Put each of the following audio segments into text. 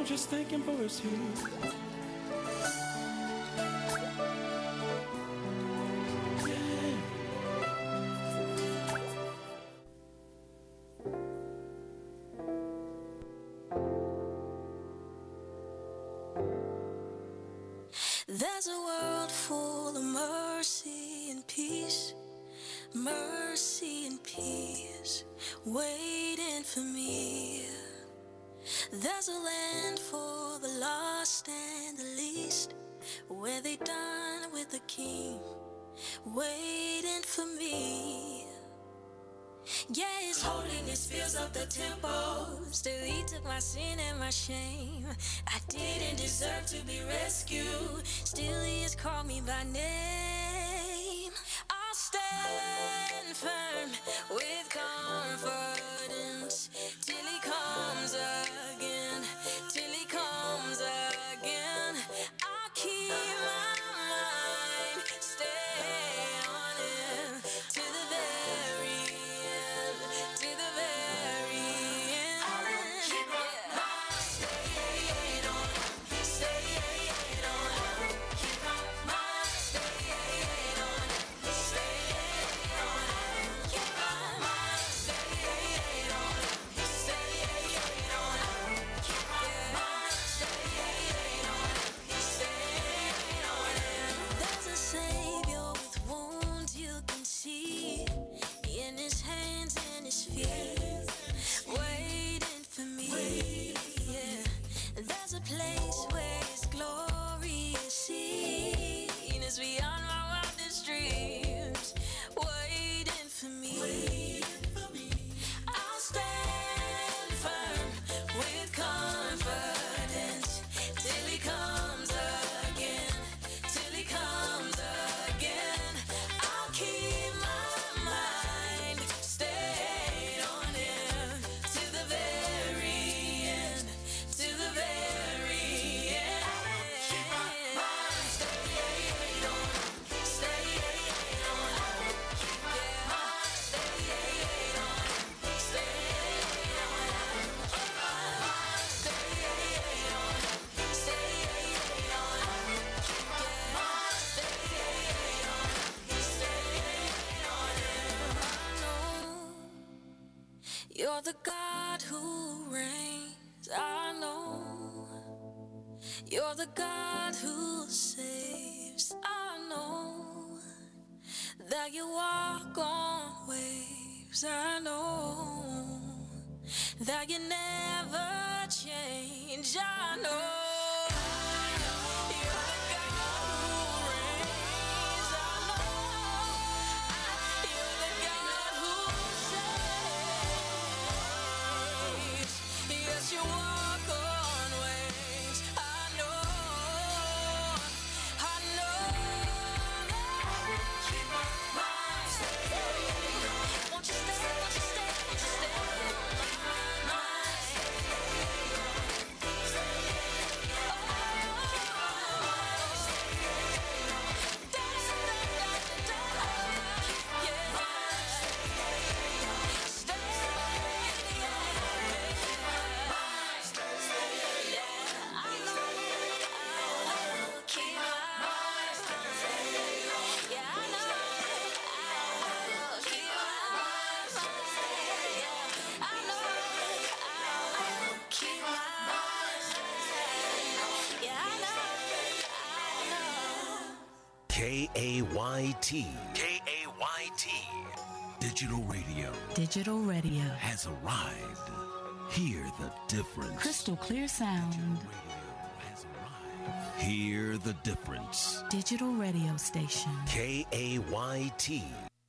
just thanking for his healing. There's a world full of mercy and peace, mercy and peace, waiting for me. There's a land for the lost and the least, where they dine with the King, waiting for me. Yeah, His holiness fills up the temple. Still He took my sin and my shame. I didn't deserve to be rescued. Still He has called me by name. I'll stand firm with confidence till He comes again, till He comes again. I'll keep my mind stay on Him to the very end, to the very end. I will keep my mind stayed on Him, stayed on Him. Keep my mind stayed on Him, stayed on Him. Keep my mind stayed on Him, stayed on Him. Keep my mind stayed on Him, stayed on Him. There's a Savior with wounds you can see in His hands and His feet, waiting for me. Yeah, there's a place where His glory is seen, is beyond my wildest dreams, waiting for me. I'll stand firm with confidence till He comes again, till He comes again. I'll keep my mind stayed on Him to the very end, to the very end. Keep my mind stayed on Him, stayed on Him. Keep my mind stayed on Him, stayed on Him. Keep my mind stayed on Him, stayed on Him. Keep my mind stayed on Him, stayed on Him. I know You're the God who reigns. I know You're the God who saves. I know that You walk on waves. I know that You never change. I know You're the God who reigns. I know You're the God who saves. Yes, You walk on waves. I know keep my mind stayed on. Won't you stay, won't you stay, won't you stay on my mind? K-A-Y-T. K-A-Y-T. Digital radio Digital radio. has arrived. Hear the difference. Crystal clear sound. Has arrived. Hear the difference. Digital radio station. K-A-Y-T.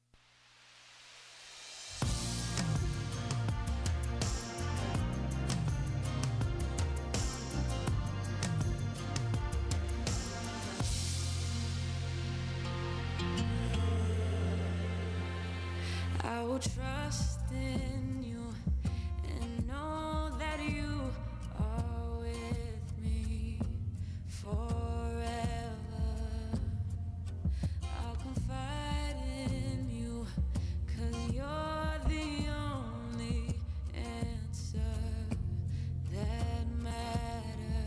I will trust in You and know that You are with me forever. I'll confide in You, 'cause You're the only answer that matters.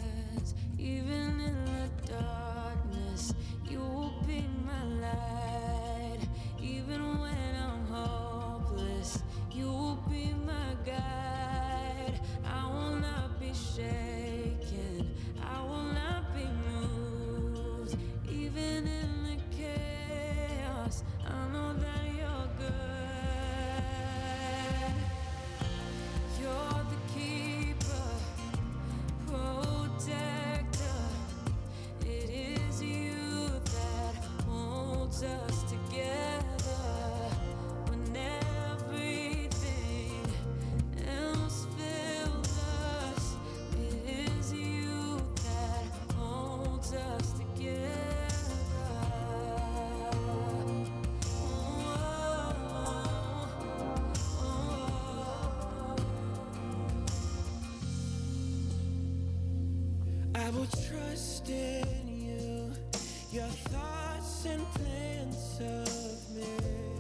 I will trust in you, your thoughts and plans of me,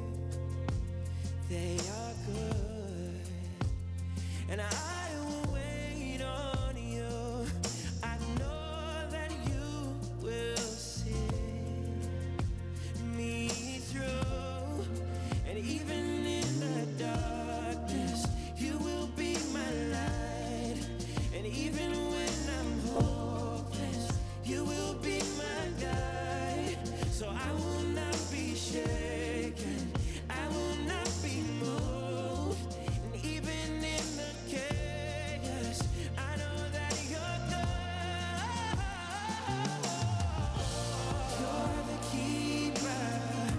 they are good, and I will wait on you. I know that you will see me through, and even in the darkness, you will be my light, and even when I'm hopeless, you will be my guide. So I will not be shaken, I will not be moved, and even in the chaos, I know that you're good. You're the keeper,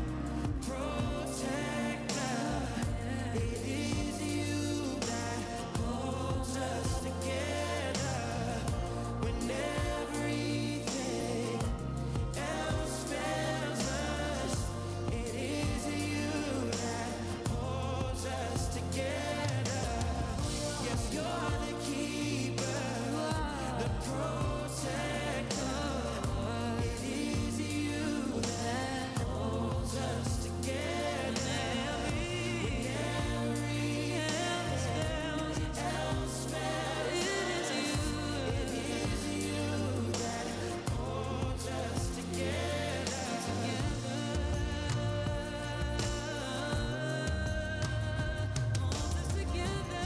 protector. It is you that holds us together when everything else fails us. It is you that holds us together. Yes, you're the keeper, the protector. It is you that holds us together. When every else fails, it is you that holds us together. Holds us together.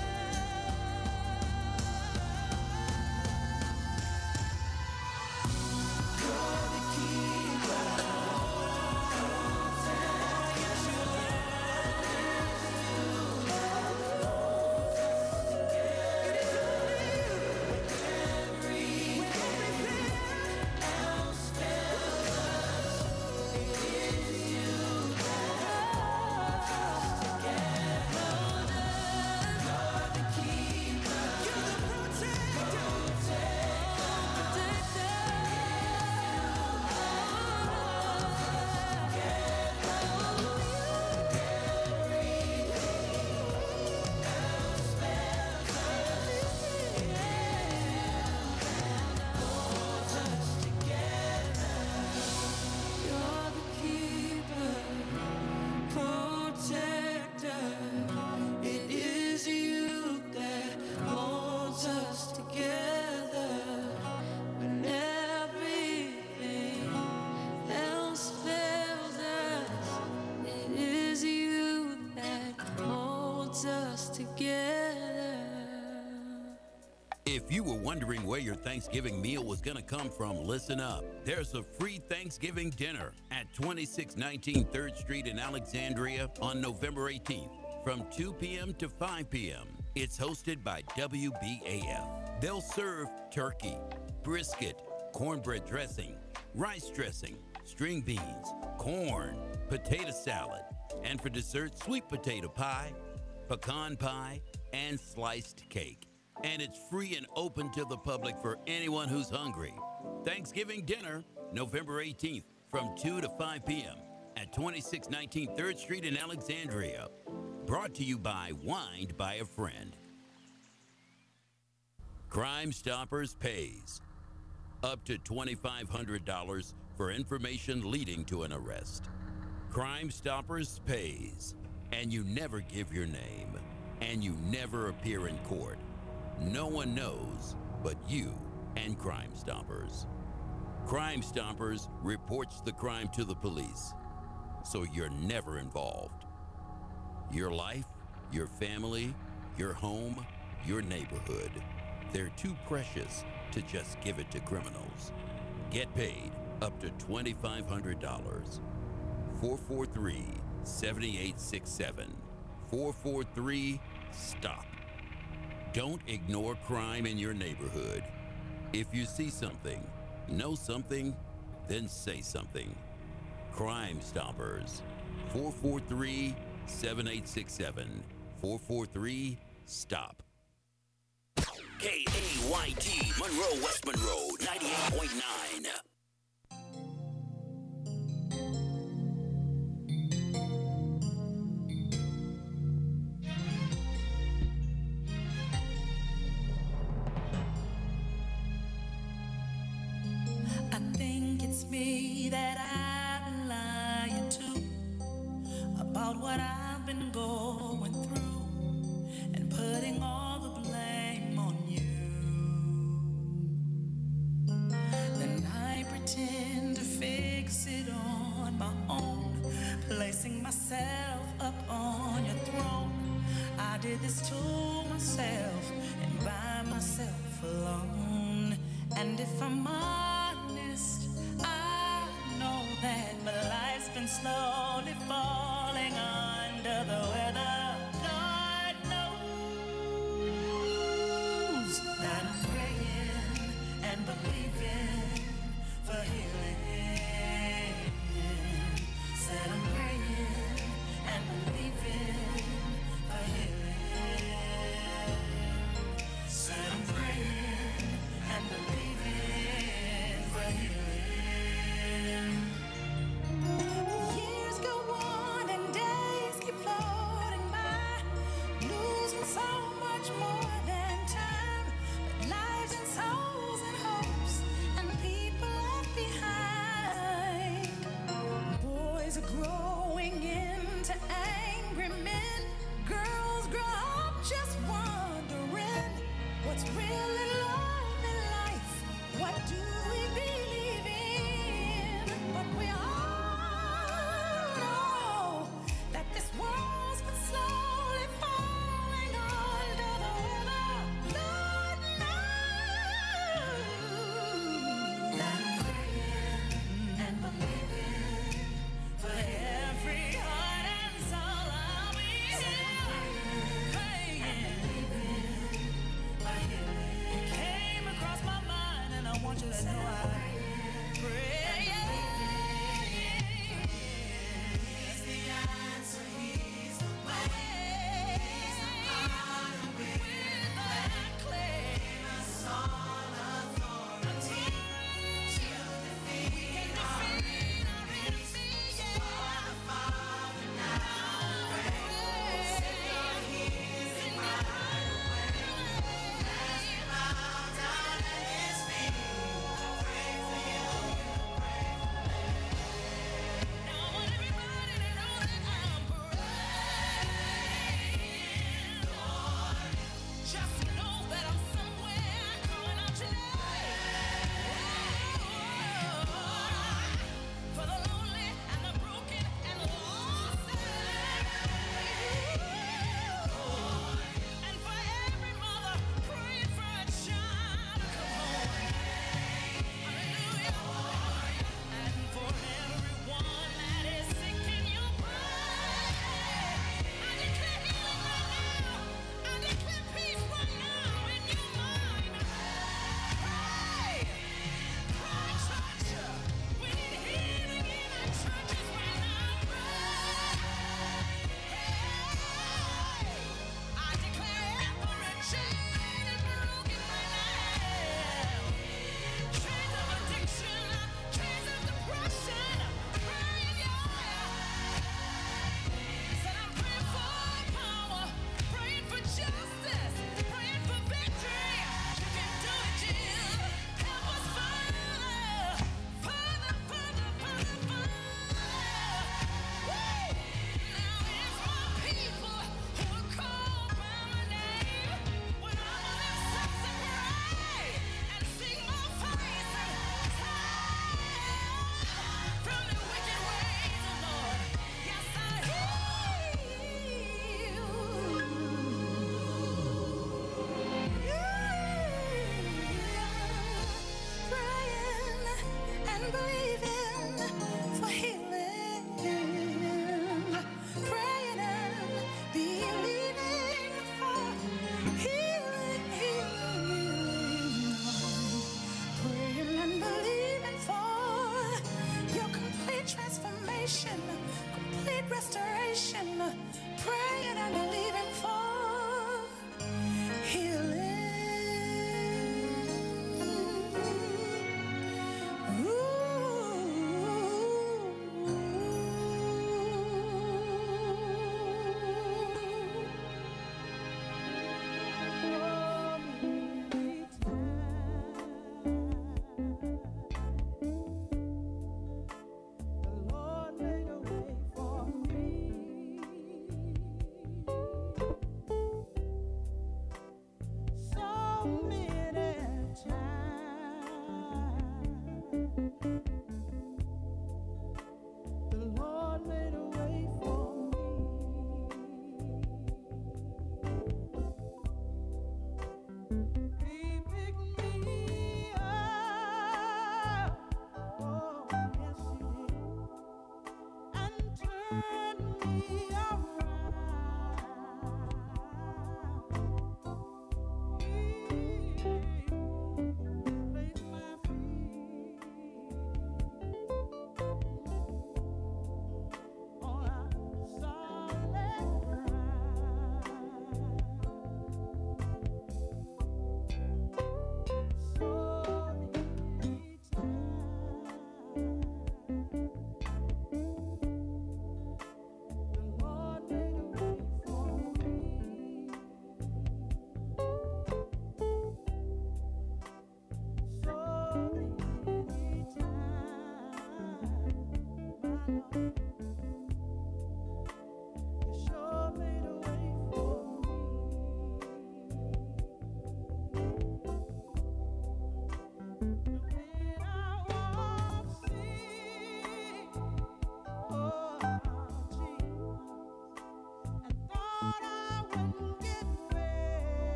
You're the keeper, yes you else fails. It is you that holds us together. You're the keeper, you're the protector. You're the keeper, protector. It is you that holds us together when everything else fails us. It is you that holds us together. If you were wondering where your Thanksgiving meal was going to come from, listen up. There's a free Thanksgiving dinner at 2619 3rd Street in Alexandria on November 18th from 2 p.m. to 5 p.m. It's hosted by WBAF. They'll serve turkey, brisket, cornbread dressing, rice dressing, string beans, corn, potato salad, and for dessert, sweet potato pie, pecan pie, and sliced cake. And it's free and open to the public for anyone who's hungry. Thanksgiving dinner, November 18th from 2 to 5 p.m. at 2619 3rd Street in Alexandria. Brought to you by Wined by a Friend. Crime Stoppers pays. Up to $2,500 for information leading to an arrest. Crime Stoppers pays. And you never give your name. And you never appear in court. No one knows but you and Crime Stoppers. Crime Stoppers reports the crime to the police, so you're never involved. Your life, your family, your home, your neighborhood, they're too precious to just give it to criminals. Get paid up to $2,500. 443-7867. 443-STOP. Don't ignore crime in your neighborhood. If you see something, know something, then say something. Crime Stoppers. 443-7867. 443-STOP. KAYT Monroe, West Monroe, 98.9. myself up on your throne. I did this to myself and by myself alone. And if I'm honest, I know that my life's been slowly falling under the weather. Lord knows that I'm praying and believing for healing. Said I'm praying and believing for healing. Said I'm praying and believing for healing. Years go on and days keep flowing.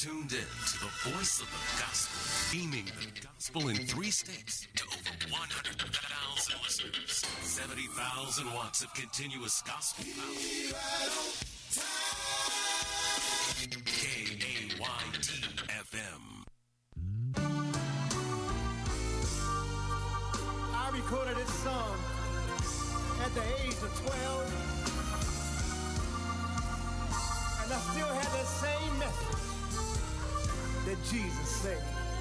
tuned in to the voice of the gospel, beaming the gospel in 3 states to over 100,000 listeners. 70,000 watts of continuous gospel power. KAYT FM. I recorded this song at the age of 12, and I still have that same message that Jesus said.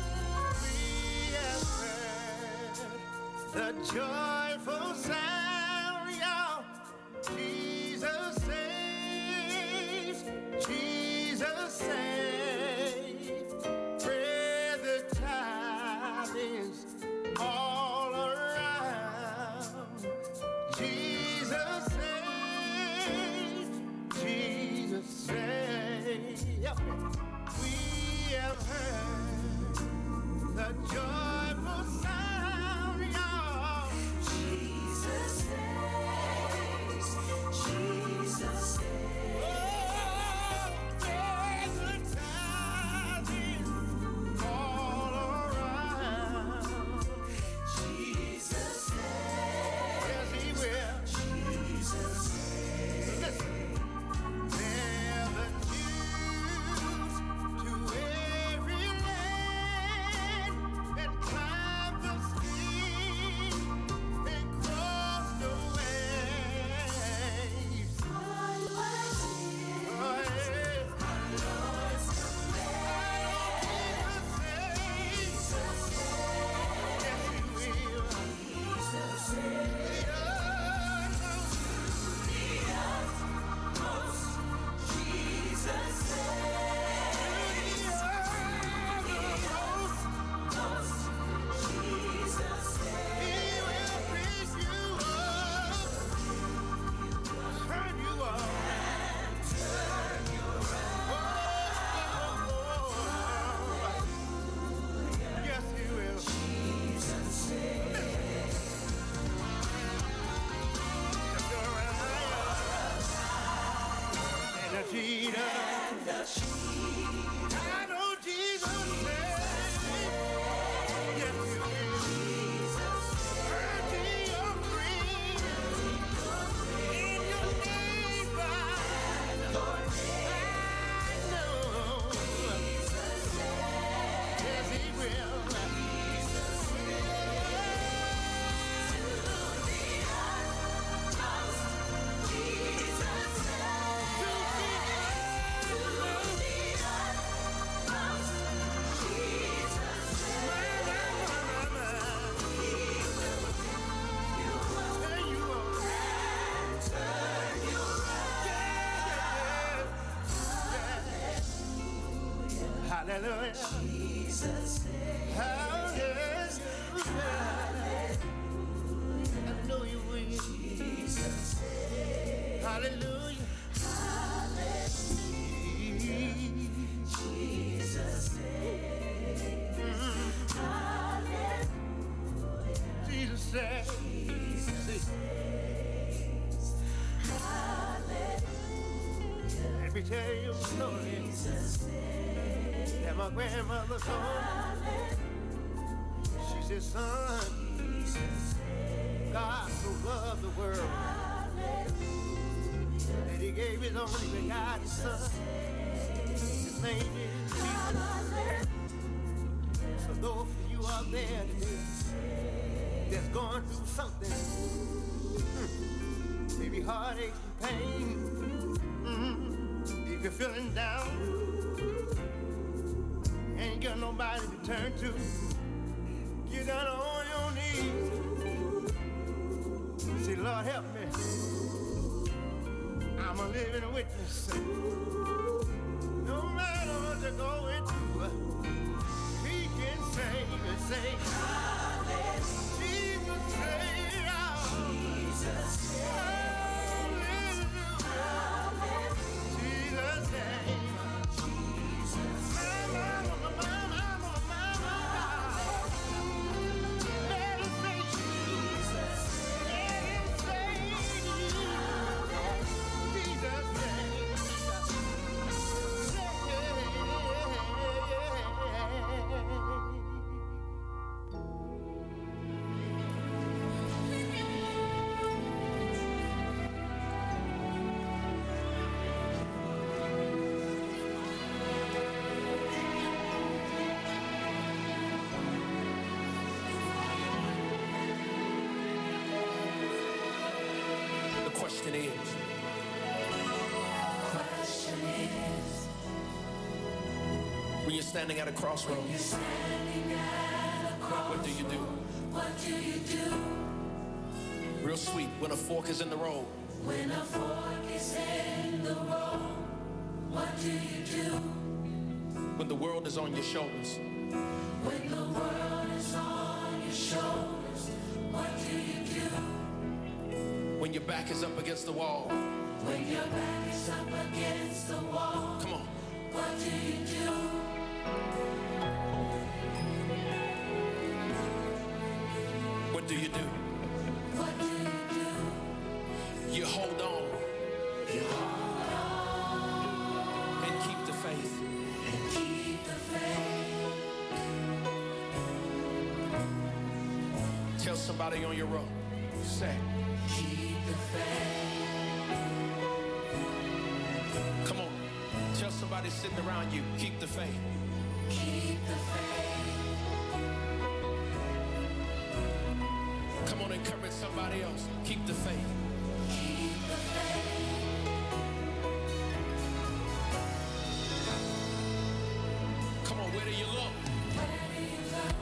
We have heard the joyful sound, y'all. Jesus saves, Jesus saves. Spread the tidings all around. Jesus saves, Jesus saves. Yep. We have heard the joyful sound, y'all. Jesus saves, Jesus saves. Oh, there's a tidings all around. Jesus saves. Yes, he will. Jesus saves. Listen. They're the Jews to every land and climb the steep and cross the waves. Oh, yeah. Our Lord's Jesus saves. Yes, he will. Jesus saves. Jesus saves. Jesus saves. He will raise you up, turn you up, and turn you around. Yes, he will. Jesus saves. And the cheetah. I know Jesus saves. Yes, he will. Hurting your friend in your neighbor. I know. Yes, he will. Hallelujah. Jesus saves. Hallelujah. I know you will. Jesus saves. Hallelujah. Jesus saves. Hallelujah. Jesus saves. Jesus saves. Hallelujah. Let me tell you a story. Jesus saves. That my grandmother told me. She said, son, God so loved the world that he gave his only begotten son. His name is Jesus. So those of you out there today that's going through something, maybe heartache and pain, if you're feeling down, ain't got nobody to turn to, get down on your knees. Say, Lord, help me. I'm a living witness. No matter what you're going through, he can save and say, hallelujah. Jesus save. Jesus save. Hallelujah. Jesus save. question is, when you're standing at a crossroads, what do you do? What do you do? Real sweet, when a fork is in the road. When a fork is in the road, what do you do? When the world is on your shoulders. When the world is on your shoulders, what do you do? When your back is up against the wall. When your back is up against the wall, come on. What do you do? What do you do? What do you do? You hold on. You hold on. And keep the faith. And keep the faith. Tell somebody on your row. Say. Keep the faith. Come on. Tell somebody sitting around you. Keep the faith. Keep the faith. Come on, encourage somebody else. Keep the faith. Keep the faith. Come on, where do you look? Where do you look?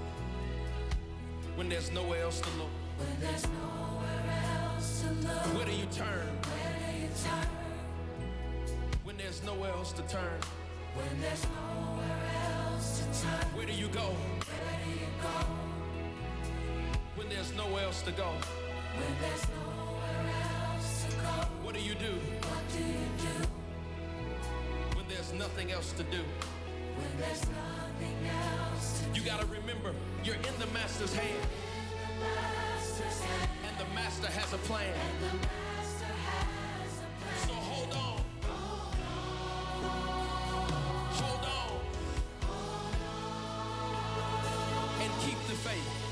When there's nowhere else to look. When there's nowhere else to look. Where do you turn? Where do you turn? When there's nowhere else to turn. When there's nowhere else to turn. Where do you go? Where do you go? When there's nowhere else to go. When there's nowhere else to go. What do you do? What do you do? When there's nothing else to do. When there's nothing else to do. You gotta remember, you're in the master's hand. In the master's hand. And the master has a plan. And the master has a plan. So hold on. Hold on. And keep the faith.